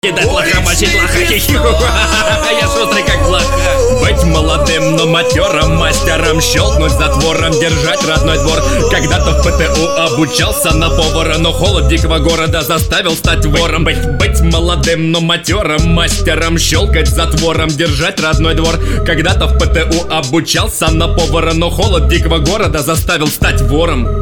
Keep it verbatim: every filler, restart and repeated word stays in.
Кидать лоха, мочить лоха, хихиху. Я шустрый как блоха. Быть молодым, но матерым, мастером, щелкнуть затвором, держать родной двор. Когда-то в ПТУ обучался на повара, но холод дикого города заставил стать вором. Быть, быть молодым, но матерым, мастером, щелкать затвором, держать родной двор. Когда-то в ПТУ обучался на повара, но холод дикого города заставил стать вором.